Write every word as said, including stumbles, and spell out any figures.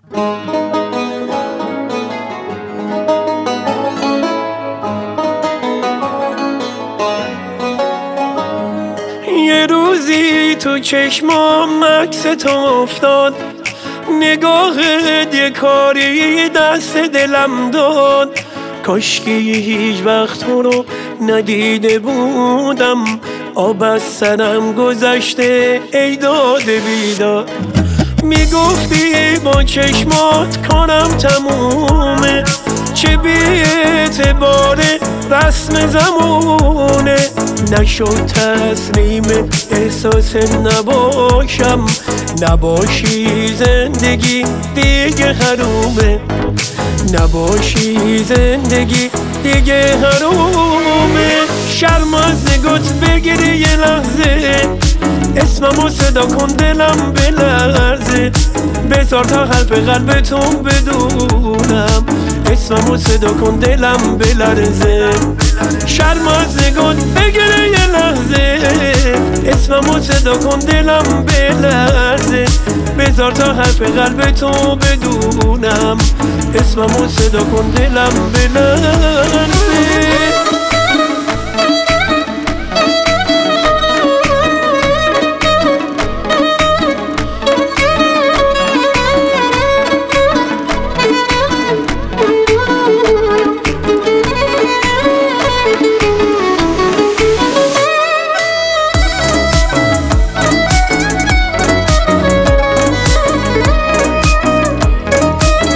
یه روزی تو چشمام عکس تو افتاد، نگاهت یه کاری دست دلم داد. کاشکی هیچ وقت تو رو ندیده بودم، آب از سرم گذشته ای داده بیداد. میگفتی با چشمات کارم تمومه، چه بی اعتباره رسم زمونه. نشد تسلیم احساس نباشم، نباشی زندگی دیگه حرومه، نباشی زندگی دیگه حرومه. شرم از نگات بگیری یه لحظه، اسممو صدا کن دلم بلرزه. بذار تا قلب قلبتون بدونم، اسممو صدا کن دلم بلرزه. شرم از نگات بگیری یه لحظه، اسممو صدا کن دلم بلرزه. بذار تا حرف قلبتو بدونم، اسممو صدا کن دلم بلرزه.